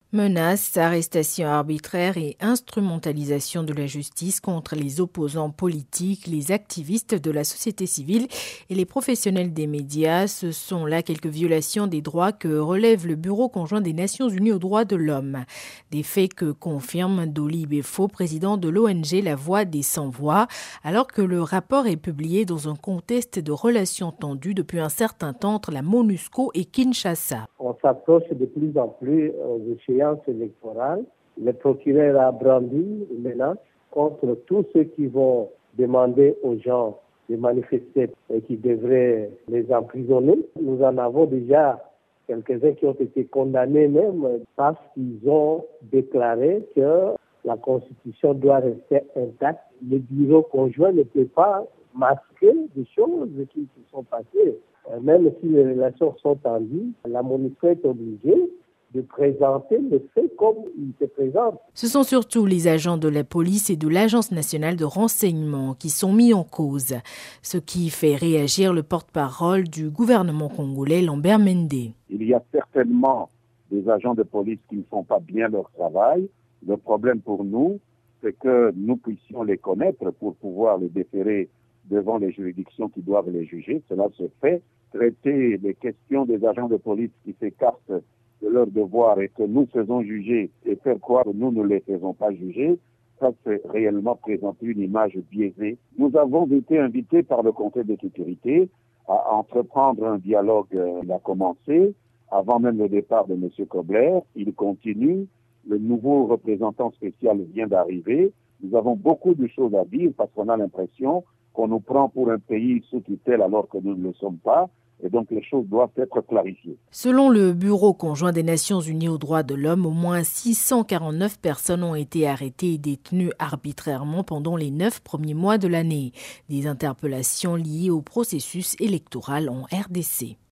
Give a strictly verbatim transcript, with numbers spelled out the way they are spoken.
Menaces, arrestations arbitraires et instrumentalisation de la justice contre les opposants politiques, les activistes de la société civile et les professionnels des médias, ce sont là quelques violations des droits que relève le Bureau conjoint des Nations Unies aux droits de l'homme. Des faits que confirme Dolly Befo, président de l'O N G La Voix des Sans-Voix, alors que le rapport est publié dans un contexte de relations tendues depuis un certain temps entre la MONUSCO et Kinshasa. On s'approche de plus en plus aux échéances électorales. Le procureur a brandi une menace contre tous ceux qui vont demander aux gens de manifester et qui devraient les emprisonner. Nous en avons déjà quelques-uns qui ont été condamnés même parce qu'ils ont déclaré que la Constitution doit rester intacte. Le bureau conjoint ne peut pas masquer des choses qui se sont passées. Même si les relations sont tendues, la MONUSCO est obligée de présenter les faits comme ils se présentent. Ce sont surtout les agents de la police et de l'Agence nationale de renseignement qui sont mis en cause, ce qui fait réagir le porte-parole du gouvernement congolais, Lambert Mende. Il y a certainement des agents de police qui ne font pas bien leur travail. Le problème pour nous, c'est que nous puissions les connaître pour pouvoir les déférer devant les juridictions qui doivent les juger. Cela se fait. Traiter les questions des agents de police qui s'écartent de leur devoir et que nous faisons juger et faire croire que nous ne les faisons pas juger, ça c'est réellement présenter une image biaisée. Nous avons été invités par le Conseil de sécurité à entreprendre un dialogue. Il a commencé avant même le départ de M. Kobler. Il continue. Le nouveau représentant spécial vient d'arriver. Nous avons beaucoup de choses à dire parce qu'on a l'impression qu'on nous prend pour un pays sous tutelle alors que nous ne le sommes pas. Et donc les choses doivent être clarifiées. Selon le Bureau conjoint des Nations Unies aux droits de l'homme, au moins six cent quarante-neuf personnes ont été arrêtées et détenues arbitrairement pendant les neuf premiers mois de l'année. Des interpellations liées au processus électoral en R D C.